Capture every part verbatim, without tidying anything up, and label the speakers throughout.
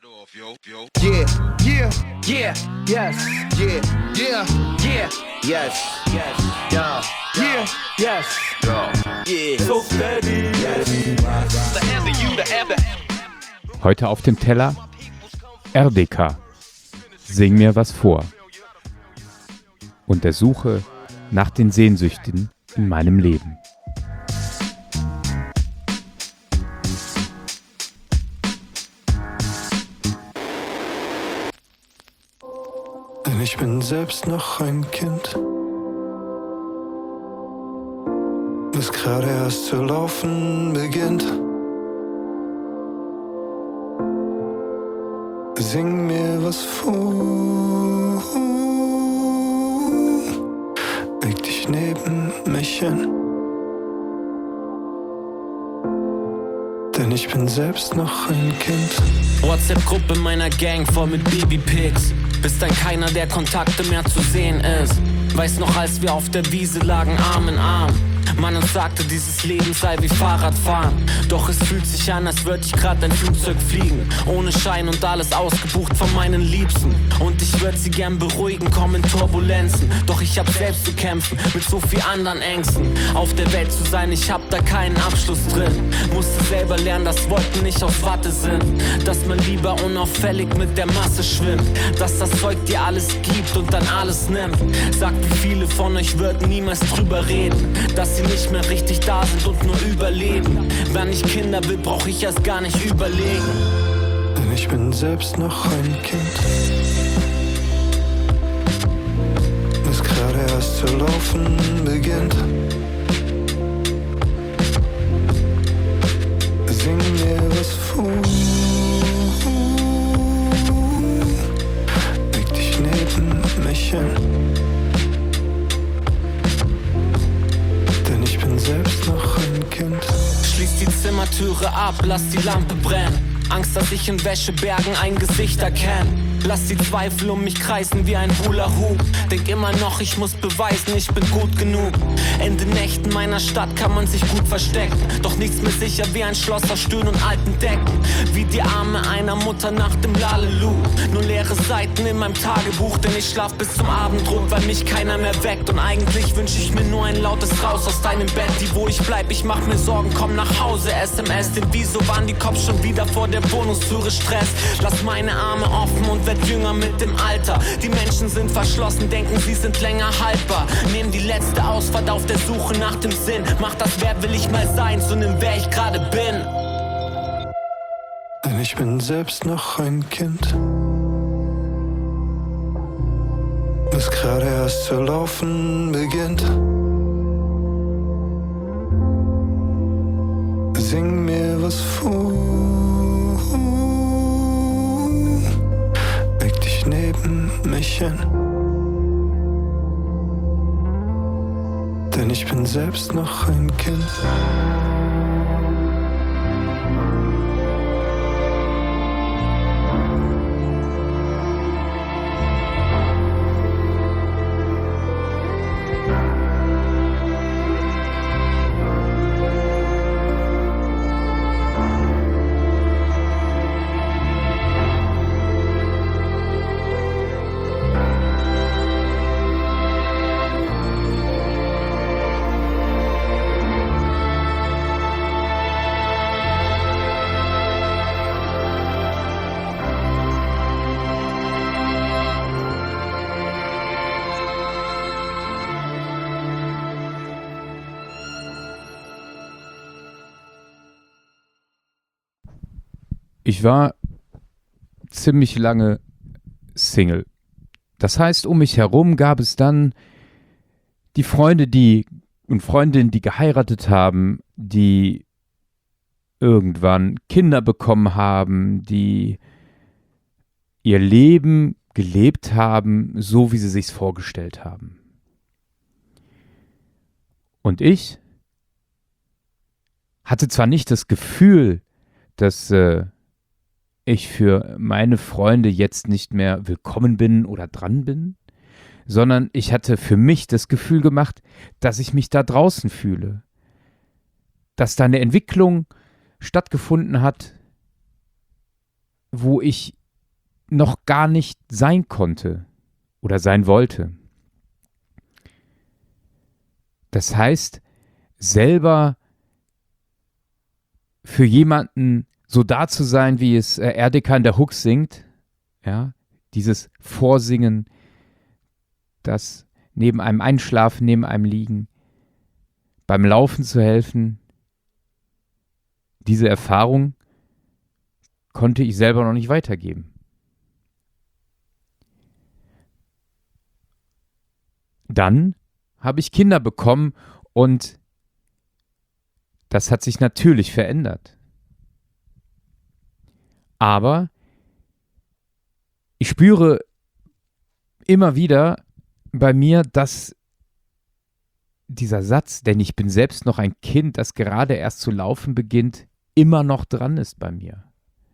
Speaker 1: Yeah, yeah, yeah, yes, yeah, yeah, yeah, yes, yes, yeah, yeah, yes, yeah, so steady, yes. Forever you, forever.
Speaker 2: Heute auf dem Teller R D K. Sing mir was vor. Und der Suche nach den Sehnsüchten in meinem Leben.
Speaker 3: Denn ich bin selbst noch ein Kind, das gerade erst zu laufen beginnt. Sing mir was vor, leg dich neben mich hin. Denn ich bin selbst noch ein Kind.
Speaker 4: WhatsApp-Gruppe meiner Gang voll mit Babypics. Bis dann keiner der Kontakte mehr zu sehen ist. Weiß noch, als wir auf der Wiese lagen, Arm in Arm. Man uns sagte, dieses Leben sei wie Fahrradfahren. Doch es fühlt sich an, als würde ich grad ein Flugzeug fliegen. Ohne Schein und alles ausgebucht von meinen Liebsten. Und ich würde sie gern beruhigen, kommen Turbulenzen. Doch ich hab selbst zu kämpfen, mit so viel anderen Ängsten. Auf der Welt zu sein, ich hab da keinen Abschluss drin. Musste selber lernen, dass Wolken nicht aus Watte sind. Dass man lieber unauffällig mit der Masse schwimmt. Dass das Zeug dir alles gibt und dann alles nimmt. Sagt, wie viele von euch würden niemals drüber reden. Dass sie nicht mehr richtig da sind und nur überleben. Wenn ich Kinder will, brauch ich erst gar nicht überlegen.
Speaker 3: Denn ich bin selbst noch ein Kind, das gerade erst zu laufen beginnt. Sing mir was vor, leg dich neben mich hin. Denn ich bin selbst noch ein Kind.
Speaker 4: Schließ die Zimmertüre ab, lass die Lampe brennen. Angst, dass ich in Wäschebergen ein Gesicht erkenn. Lass die Zweifel um mich kreisen wie ein Hula-Hoop. Denk immer noch, ich muss beweisen, ich bin gut genug. In den Nächten meiner Stadt kann man sich gut verstecken. Doch nichts mehr sicher wie ein Schloss aus Stühlen und alten Decken. Wie die Arme einer Mutter nach dem Lalelu. Nur leere Seiten in meinem Tagebuch, denn ich schlaf bis zum Abendrot, weil mich keiner mehr weckt. Und eigentlich wünsch ich mir nur ein lautes Raus aus deinem Bett. Die, wo ich bleib, ich mach mir Sorgen, komm nach Hause. S M S, denn wieso waren die Cops schon wieder vor der Wohnungstüre Stress? Lass meine Arme offen und werd jünger mit dem Alter. Die Menschen sind verschlossen, denken sie sind länger haltbar. Nehm die letzte Ausfahrt auf der Suche nach dem Sinn. Mach das, wer will ich mal sein, so nimm wer ich gerade bin.
Speaker 3: Denn ich bin selbst noch ein Kind, das gerade erst zu laufen beginnt. Sing mir was vor, leg dich neben mich hin. Denn ich bin selbst noch ein Kind.
Speaker 2: Ich war ziemlich lange Single. Das heißt, um mich herum gab es dann die Freunde, die und Freundinnen, die geheiratet haben, die irgendwann Kinder bekommen haben, die ihr Leben gelebt haben, so wie sie sich's vorgestellt haben. Und ich hatte zwar nicht das Gefühl, dass äh, ich für meine Freunde jetzt nicht mehr willkommen bin oder dran bin, sondern ich hatte für mich das Gefühl gemacht, dass ich mich da draußen fühle. Dass da eine Entwicklung stattgefunden hat, wo ich noch gar nicht sein konnte oder sein wollte. Das heißt, selber für jemanden so da zu sein, wie es äh, Erdeka in der Hook singt, ja, dieses Vorsingen, das neben einem einschlafen, neben einem liegen, beim Laufen zu helfen, diese Erfahrung konnte ich selber noch nicht weitergeben. Dann habe ich Kinder bekommen und das hat sich natürlich verändert. Aber ich spüre immer wieder bei mir, dass dieser Satz, denn ich bin selbst noch ein Kind, das gerade erst zu laufen beginnt, immer noch dran ist bei mir.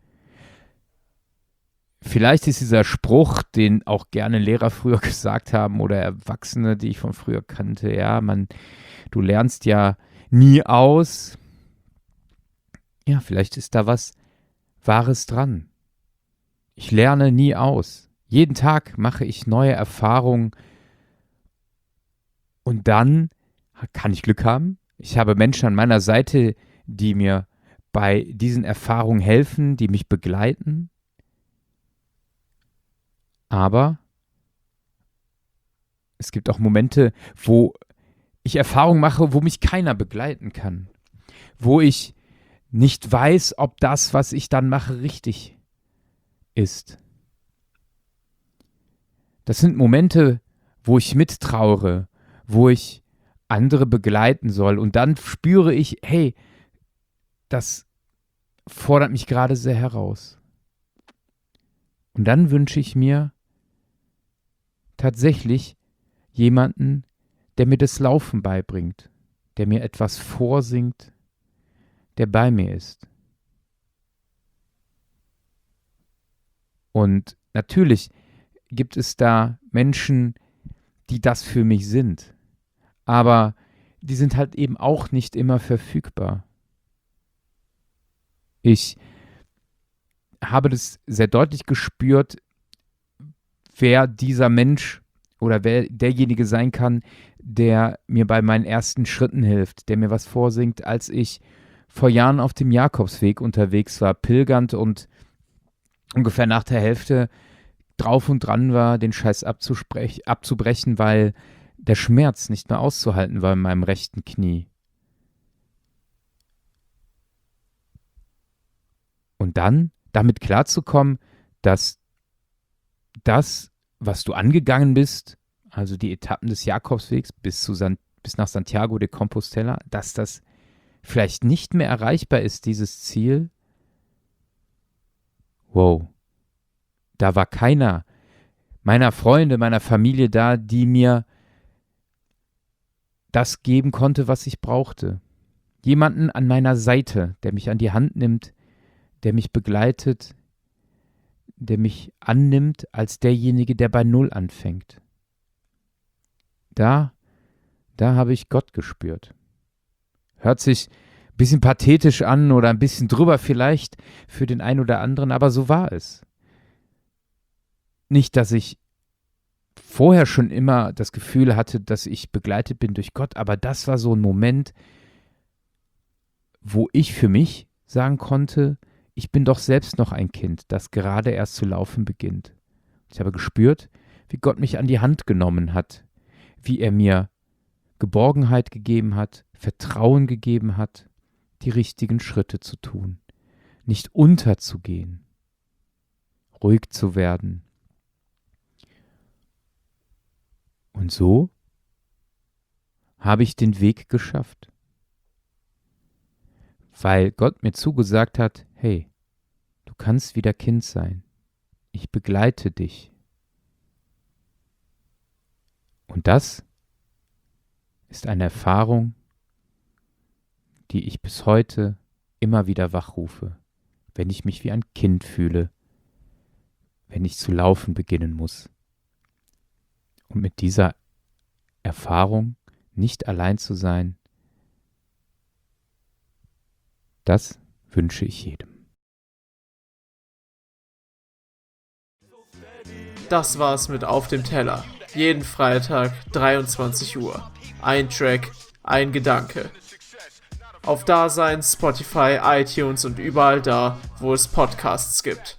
Speaker 2: Vielleicht ist dieser Spruch, den auch gerne Lehrer früher gesagt haben oder Erwachsene, die ich von früher kannte, ja, man, du lernst ja nie aus. Ja, vielleicht ist da was Wahres dran. Ich lerne nie aus. Jeden Tag mache ich neue Erfahrungen und dann kann ich Glück haben. Ich habe Menschen an meiner Seite, die mir bei diesen Erfahrungen helfen, die mich begleiten. Aber es gibt auch Momente, wo ich Erfahrungen mache, wo mich keiner begleiten kann. Wo ich nicht weiß, ob das, was ich dann mache, richtig ist. Das sind Momente, wo ich mittrauere, wo ich andere begleiten soll. Und dann spüre ich, hey, das fordert mich gerade sehr heraus. Und dann wünsche ich mir tatsächlich jemanden, der mir das Laufen beibringt, der mir etwas vorsingt, der bei mir ist. Und natürlich gibt es da Menschen, die das für mich sind. Aber die sind halt eben auch nicht immer verfügbar. Ich habe das sehr deutlich gespürt, wer dieser Mensch oder wer derjenige sein kann, der mir bei meinen ersten Schritten hilft, der mir was vorsingt, als ich vor Jahren auf dem Jakobsweg unterwegs war, pilgernd und ungefähr nach der Hälfte drauf und dran war, den Scheiß abzubrechen, weil der Schmerz nicht mehr auszuhalten war in meinem rechten Knie. Und dann damit klarzukommen, dass das, was du angegangen bist, also die Etappen des Jakobswegs bis, zu San, bis nach Santiago de Compostela, dass das vielleicht nicht mehr erreichbar ist, dieses Ziel. Wow, da war keiner meiner Freunde, meiner Familie da, die mir das geben konnte, was ich brauchte. Jemanden an meiner Seite, der mich an die Hand nimmt, der mich begleitet, der mich annimmt als derjenige, der bei Null anfängt. Da, da habe ich Gott gespürt. Hört sich ein bisschen pathetisch an oder ein bisschen drüber vielleicht für den einen oder anderen, aber so war es. Nicht, dass ich vorher schon immer das Gefühl hatte, dass ich begleitet bin durch Gott, aber das war so ein Moment, wo ich für mich sagen konnte, ich bin doch selbst noch ein Kind, das gerade erst zu laufen beginnt. Ich habe gespürt, wie Gott mich an die Hand genommen hat, wie er mir Geborgenheit gegeben hat, Vertrauen gegeben hat, die richtigen Schritte zu tun, nicht unterzugehen, ruhig zu werden. Und so habe ich den Weg geschafft, weil Gott mir zugesagt hat, hey, du kannst wieder Kind sein. Ich begleite dich. Und das ist eine Erfahrung, die ich bis heute immer wieder wachrufe, wenn ich mich wie ein Kind fühle, wenn ich zu laufen beginnen muss. Und mit dieser Erfahrung, nicht allein zu sein, das wünsche ich jedem.
Speaker 5: Das war's mit Auf dem Teller. Jeden Freitag, dreiundzwanzig Uhr. Ein Track, ein Gedanke. Auf Dasein, Spotify, iTunes und überall da, wo es Podcasts gibt.